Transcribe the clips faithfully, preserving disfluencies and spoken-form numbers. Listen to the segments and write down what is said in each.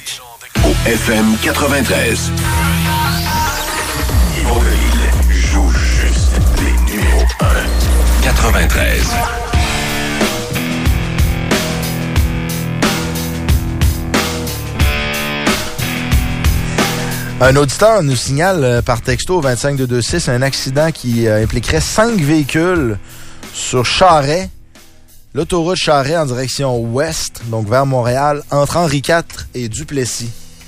Au F M quatre-vingt-treize. Yvon Delisle joue juste les numéros un. quatre-vingt-treize. Un auditeur nous signale euh, par texto au vingt-cinq deux cent vingt-six un accident qui euh, impliquerait cinq véhicules sur Charest, l'autoroute Charest en direction ouest, donc vers Montréal, entre Henri quatre et Duplessis.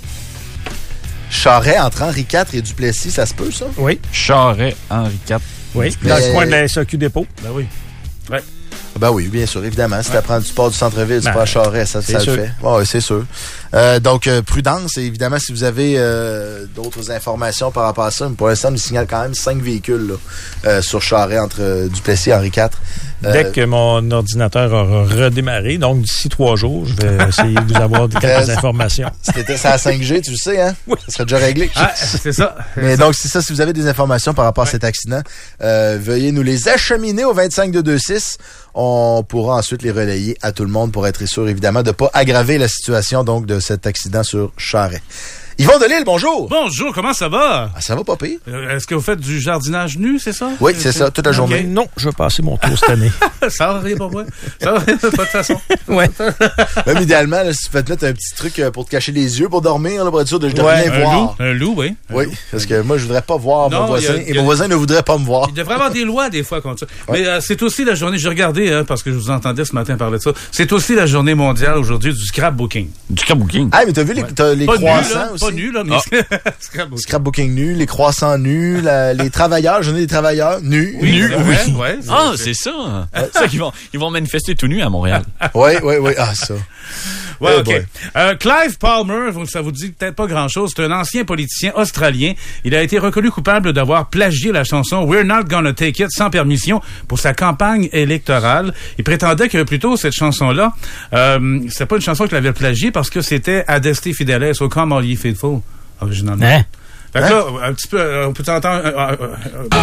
Charest entre Henri quatre et Duplessis, ça se peut, ça? Oui. Charest, Henri quatre. Oui, Mais... dans le coin de la S A Q dépôt. Ben oui. Ouais. Ben oui, bien sûr, évidemment. Si ouais. tu apprends du sport du centre-ville, tu ben, vas à Charest, ça, ça le fait. Oui, c'est sûr. Euh, donc, euh, prudence. Et évidemment, si vous avez euh, d'autres informations par rapport à ça, mais pour l'instant, on nous signale quand même cinq véhicules là, euh, sur Charest entre euh, Duplessis et Henri quatre. Euh, Dès que mon ordinateur aura redémarré, donc d'ici trois jours, je vais essayer de vous avoir quelques euh, informations. C'était ça à cinq G, tu le sais, hein? Oui. Ça serait déjà réglé. Ah, c'est ça. Mais donc, c'est ça. Si vous avez des informations par rapport ouais. à cet accident, euh, veuillez nous les acheminer au vingt-cinq deux cent vingt-six. On pourra ensuite les relayer à tout le monde pour être sûr, évidemment, de ne pas aggraver la situation donc de cet accident sur Charest. Yvon Delisle, bonjour! Bonjour, comment ça va? Ah, ça va pas pire. Euh, est-ce que vous faites du jardinage nu, c'est ça? Oui, c'est, c'est ça, toute la journée. Okay. Non, je vais passer mon tour cette année. Ça va rien pour moi. Ça va rien, pas de façon. Ouais. Même idéalement, là, si tu fais mettre un petit truc pour te cacher les yeux pour dormir, là, pour être sûr de, de ouais, rien un voir. Loup, un loup, oui. Un oui, loup. Parce que moi, je voudrais pas voir non, mon voisin a, et mon a, voisin ne voudrait pas me voir. Il devrait y avoir des lois des fois contre ça. Ouais. Mais euh, c'est aussi la journée, j'ai regardé, hein, parce que je vous entendais ce matin parler de ça, c'est aussi la journée mondiale aujourd'hui du scrapbooking. Du scrapbooking? Ah, mais t'as vu les, t'as les pas croissants nu, là, aussi? Pas nu, là, mais... Ah. Scrapbooking. Scrapbooking nu, les croissants nus, la, les travailleurs, journée des travailleurs nus. Oui, nus, oui. oui. Ouais, ah, c'est, c'est ça. Ouais. C'est ça qu'ils vont, ils vont manifester tout nus à Montréal. Oui, oui, oui. Ah, ça. Ouais, hey OK. Euh, Clive Palmer, ça vous dit peut-être pas grand-chose, c'est un ancien politicien australien. Il a été reconnu coupable d'avoir plagié la chanson We're Not Gonna Take It sans permission pour sa campagne électorale. Il prétendait que plutôt cette chanson-là, euh, c'était pas une chanson qu'il avait plagiée parce que c'était Adeste Fideles au Come All Ye Faithful, originalement. Hein? Fait que hein? là, un petit peu, on peut entendre... Euh, euh, euh,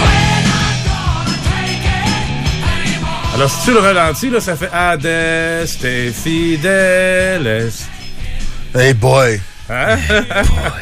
alors, si tu le ralentis, là, ça fait Adeste Fideles. Hey boy! Hein? Hey boy!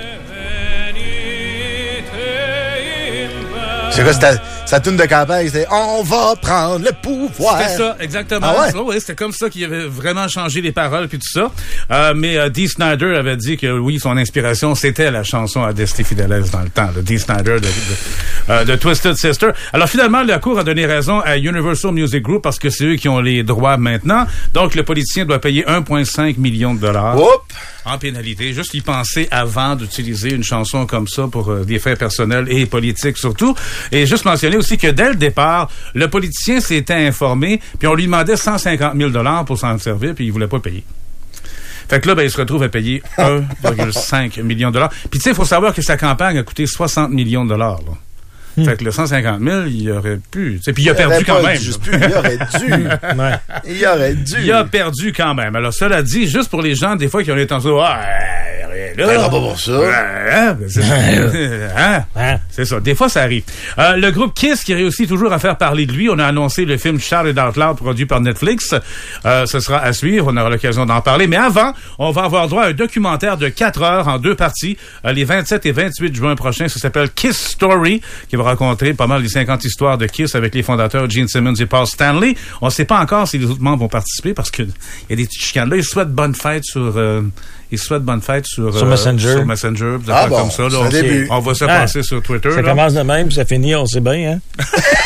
C'est quoi, c'était sa tune de campagne? C'était « On va prendre le pouvoir ». C'était ça, exactement. Ah ouais? Oh, oui, c'était comme ça qu'il avait vraiment changé les paroles puis tout ça. Euh, mais euh, Dee Snider avait dit que, oui, son inspiration, c'était la chanson Adeste Fideles dans le temps. Le Dee Snider de, de, euh, de Twisted Sister. Alors, finalement, la Cour a donné raison à Universal Music Group parce que c'est eux qui ont les droits maintenant. Donc, le politicien doit payer un virgule cinq million de dollars. Oups! En pénalité. Juste y penser avant d'utiliser une chanson comme ça pour euh, des faits personnels et politiques surtout. Et juste mentionner aussi que dès le départ, le politicien s'était informé, puis on lui demandait cent cinquante mille dollars pour s'en servir, puis il voulait pas payer. Fait que là, ben, il se retrouve à payer un virgule cinq million de dollars. Puis tu sais, il faut savoir que sa campagne a coûté soixante millions de dollars, là. Hmm. Fait que le cent cinquante mille, il aurait pu. Puis il a il perdu quand même. Juste plus, il aurait dû. Ouais. Il aurait dû. Il a perdu quand même. Alors, cela dit, juste pour les gens, des fois, qui ont été en disant, ah, là. pas pour ça. Hein? C'est, hein? Hein? C'est ça. Des fois, ça arrive. Euh, le groupe Kiss, qui réussit toujours à faire parler de lui, on a annoncé le film Shout It Out Loud, produit par Netflix. Euh, ce sera à suivre. On aura l'occasion d'en parler. Mais avant, on va avoir droit à un documentaire de quatre heures en deux parties, euh, les vingt-sept et vingt-huit juin prochains. Ça s'appelle Kiss Story, qui va raconter pas mal les cinquante histoires de Kiss avec les fondateurs Gene Simmons et Paul Stanley. On ne sait pas encore si les autres membres vont participer parce que il y a des petites chicanes là. Ils souhaitent bonne fête sur... Euh, ils souhaitent bonne fête sur... Sur euh, Messenger. Sur Messenger. Des ah bon, comme ça. Là, on, début. on va se ah, passer sur Twitter. Ça là. commence de même, ça finit, on sait bien, hein?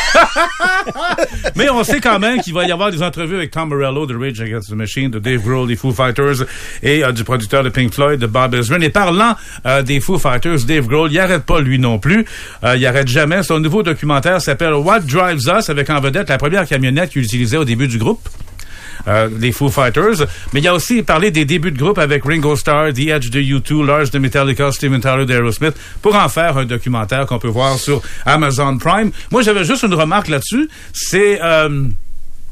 Mais on sait quand même qu'il va y avoir des entrevues avec Tom Morello de Rage Against the Machine, de Dave Grohl des Foo Fighters et euh, du producteur de Pink Floyd, de Bob Ezrin. Et parlant euh, des Foo Fighters, Dave Grohl, il arrête pas lui non plus. Euh, il arrête jamais. Son nouveau documentaire s'appelle What Drives Us, avec en vedette la première camionnette qu'il utilisait au début du groupe. Euh, les Foo Fighters, mais il a aussi parlé des débuts de groupe avec Ringo Starr, The Edge de U deux, Lars de Metallica, Steven Tyler d'Aerosmith, pour en faire un documentaire qu'on peut voir sur Amazon Prime. Moi, j'avais juste une remarque là-dessus, c'est... Euh,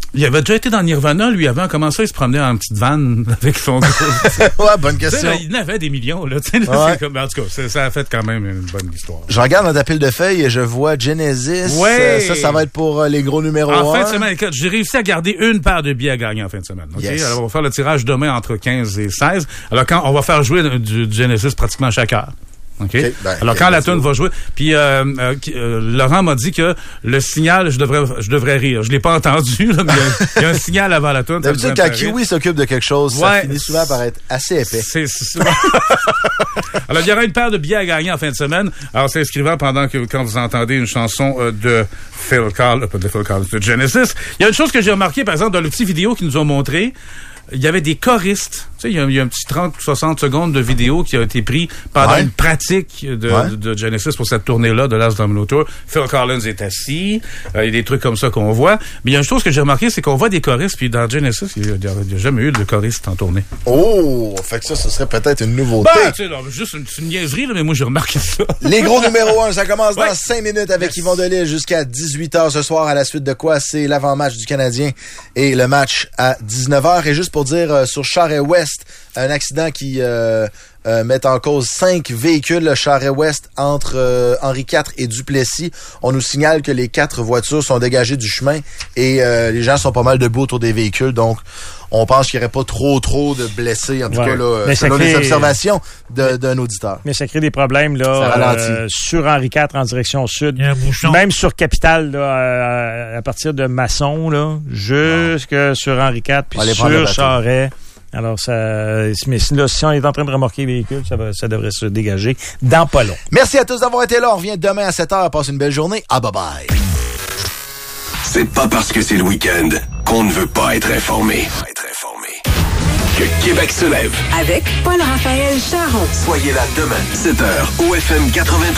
Il avait déjà été dans Nirvana, lui, avant. Comment ça, il se promenait en petite vanne avec son groupe? Ouais, bonne question. Là, il en avait des millions, là. Là ouais. comme, en tout cas, ça, ça a fait quand même une bonne histoire. Je regarde dans ta pile de feuilles et je vois Genesis. Ouais. Ça, ça va être pour euh, les gros numéros En un. fin de semaine, écoute, j'ai réussi à garder une paire de billets à gagner en fin de semaine. Okay? Yes. Alors, on va faire le tirage demain entre quinze et seize. Alors, quand on va faire jouer du, du Genesis pratiquement chaque heure. OK? Okay, ben, alors, quand la tune va jouer, puis euh, euh, euh, Laurent m'a dit que le signal, je devrais je devrais rire. Je l'ai pas entendu, là, mais il y, y a un signal avant la tune. D'habitude, quand Kiwi s'occupe de quelque chose, ouais, ça finit souvent par être assez épais. C'est, c'est Alors, il y aura une paire de billets à gagner en fin de semaine. Alors, c'est inscrivant pendant que quand vous entendez une chanson euh, de Phil Collins, pas de Phil Collins, de Genesis. Il y a une chose que j'ai remarqué, par exemple, dans le petit vidéo qu'ils nous ont montré. Il y avait des choristes. Tu sais, il y a, il y a un petit trente soixante secondes de vidéo qui a été pris pendant ouais. une pratique de, ouais. de, de Genesis pour cette tournée-là de Last Domino Tour. Phil Collins est assis. Euh, il y a des trucs comme ça qu'on voit. Mais il y a une chose que j'ai remarqué, c'est qu'on voit des choristes, puis dans Genesis, il n'y a, a jamais eu de choristes en tournée. Oh! Fait que ça, ce serait peut-être une nouveauté. Ben, tu sais, juste une, une niaiserie, là, mais moi, j'ai remarqué ça. Les gros numéros un, ça commence ouais. dans cinq minutes avec yes. Yvon Delisle jusqu'à dix-huit heures ce soir. À la suite de quoi, c'est l'avant-match du Canadien et le match à dix-neuf heures. Et juste pour dire, euh, sur Charest-Ouest, un accident qui euh, euh, met en cause cinq véhicules, le Charest-Ouest entre euh, Henri quatre et Duplessis. On nous signale que les quatre voitures sont dégagées du chemin et euh, les gens sont pas mal debout autour des véhicules. Donc, on pense qu'il n'y aurait pas trop, trop de blessés, en tout ouais. cas, là, selon crée... les observations de, d'un auditeur. Mais ça crée des problèmes là euh, sur Henri quatre en direction sud. Même sur Capitale, là, à, à partir de Masson, là, jusque non. sur Henri quatre, puis sur Charest. Alors, ça, mais là, si on est en train de remorquer les véhicules, ça, va, ça devrait se dégager dans pas long. Merci à tous d'avoir été là. On revient demain à sept heures. Passez une belle journée. Ah, bye bye. C'est pas parce que c'est le week-end qu'on ne veut pas être informé. Être informé. Que Québec se lève. Avec Paul-Raphaël Charon. Soyez là demain, sept heures, au F M quatre-vingt-trois.